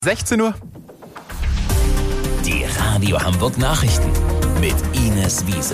16 Uhr. Die Radio Hamburg Nachrichten mit Ines Wiese.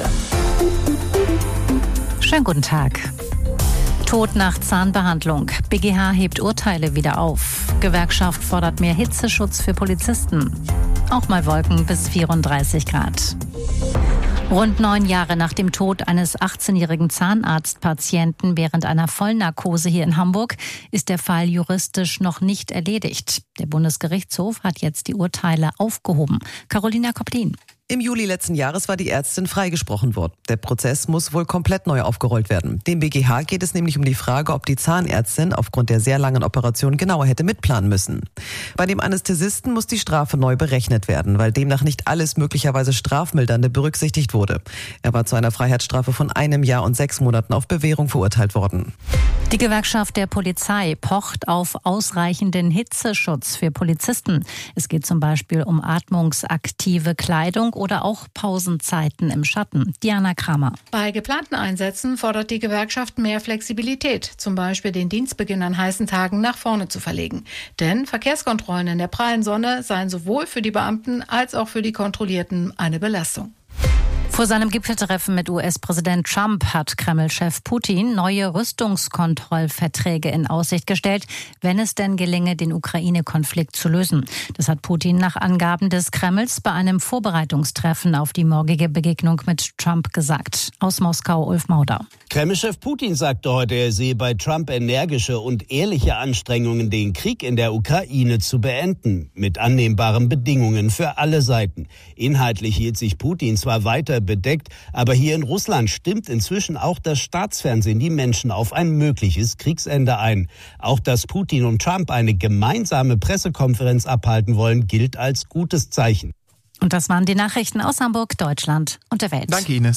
Schönen guten Tag. Tod nach Zahnbehandlung. BGH hebt Urteile wieder auf. Gewerkschaft fordert mehr Hitzeschutz für Polizisten. Auch mal Wolken bis 34 Grad. Rund 9 Jahre nach dem Tod eines 18-jährigen Zahnarztpatienten während einer Vollnarkose hier in Hamburg ist der Fall juristisch noch nicht erledigt. Der Bundesgerichtshof hat jetzt die Urteile aufgehoben. Carolina Koplin. Im Juli letzten Jahres war die Ärztin freigesprochen worden. Der Prozess muss wohl komplett neu aufgerollt werden. Dem BGH geht es nämlich um die Frage, ob die Zahnärztin aufgrund der sehr langen Operation genauer hätte mitplanen müssen. Bei dem Anästhesisten muss die Strafe neu berechnet werden, weil demnach nicht alles möglicherweise Strafmildernde berücksichtigt wurde. Er war zu einer Freiheitsstrafe von 1 Jahr und 6 Monaten auf Bewährung verurteilt worden. Die Gewerkschaft der Polizei pocht auf ausreichenden Hitzeschutz für Polizisten. Es geht zum Beispiel um atmungsaktive Kleidung oder auch Pausenzeiten im Schatten. Diana Kramer. Bei geplanten Einsätzen fordert die Gewerkschaft mehr Flexibilität, zum Beispiel den Dienstbeginn an heißen Tagen nach vorne zu verlegen. Denn Verkehrskontrollen in der prallen Sonne seien sowohl für die Beamten als auch für die Kontrollierten eine Belastung. Vor seinem Gipfeltreffen mit US-Präsident Trump hat Kreml-Chef Putin neue Rüstungskontrollverträge in Aussicht gestellt, wenn es denn gelinge, den Ukraine-Konflikt zu lösen. Das hat Putin nach Angaben des Kremls bei einem Vorbereitungstreffen auf die morgige Begegnung mit Trump gesagt. Aus Moskau, Ulf Mauder. Kreml-Chef Putin sagte heute, er sehe bei Trump energische und ehrliche Anstrengungen, den Krieg in der Ukraine zu beenden, mit annehmbaren Bedingungen für alle Seiten. Inhaltlich hielt sich Putin zwar weiter bedeckt, aber hier in Russland stimmt inzwischen auch das Staatsfernsehen die Menschen auf ein mögliches Kriegsende ein. Auch dass Putin und Trump eine gemeinsame Pressekonferenz abhalten wollen, gilt als gutes Zeichen. Und das waren die Nachrichten aus Hamburg, Deutschland und der Welt. Danke, Ines.